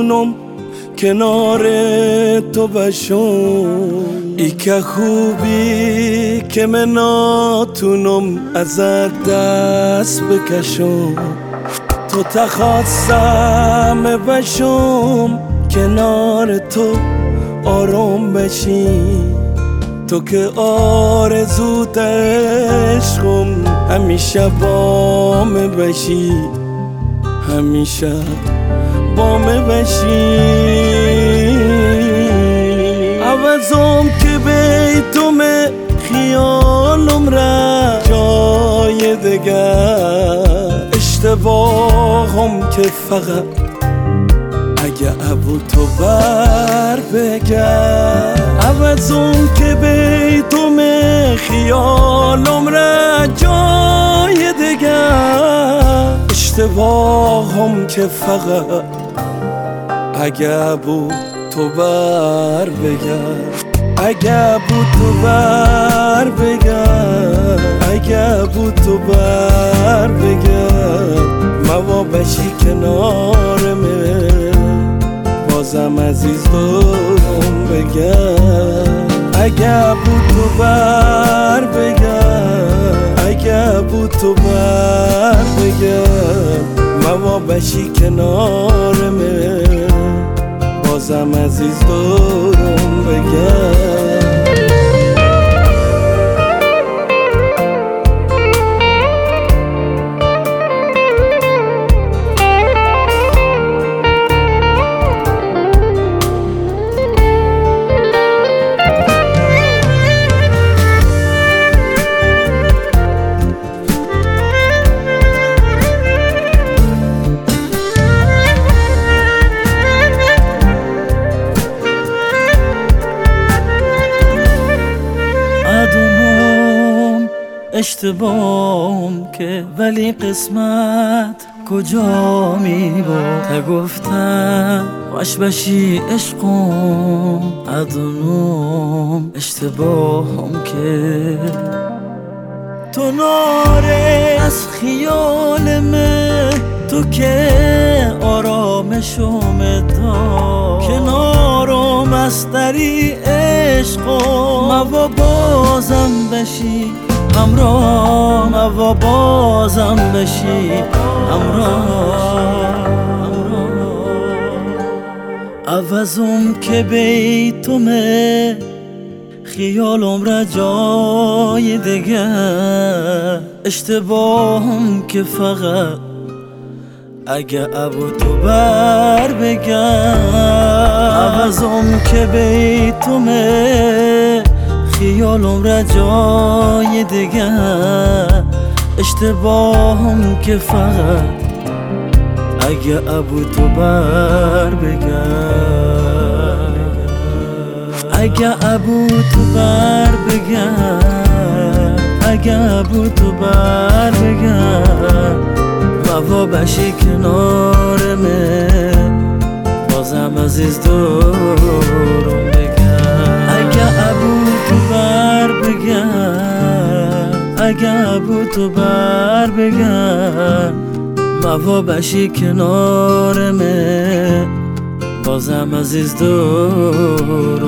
نتونم کنار تو باشم، ای که خوبی که من نتونم ازت دست بکشم. تو تخواستم باشم کنار تو آروم بشی، تو که آرزوت عشقم همیشه بام باشی، همیشه بام باشی. عوضم که بیتم خیالم را جای دگر، اشتباهم که فقط اگه ابو تو بر بگر. عوضم که بیتم خیالم را جای دگر، اشتباهم که فقط اگه ابو تو بر بگر. اگه بود تو بر بگر، اگه بود تو بر بگر، موا بشی کنار من بازم عزیز دارم بگر. اگه بود تو بر بگر، اگه بود تو بر بگر، موا بشی کنار من بازم عزیز دارم بگر. اشتباهم که ولی قسمت کجا می بود، گفتم خوش بشی عشقم. ادونم اشتباهم که تو ناره از خیال من، تو که آرامشم داد کنارم از دری عشقم. موا بازم بشی همراه، و بازم بشی همراه. عوضم که بیتمه خیالم را جای دیگر، اشتباهم که فقط اگه ابو تو بر بگر. عوضم که بیتمه خیالم را جای دیگر، اشتباهم که فقط اگه ابو تو بر بگر. اگه ابو تو بر بگر، اگه ابو تو بر بگر، موا بشی کنار من بازم عزیز دارم بگر. اگه ابو تو بر بگر، اگه ابو تو بر بگر، موا بشی کنار من بازم عزیز دارم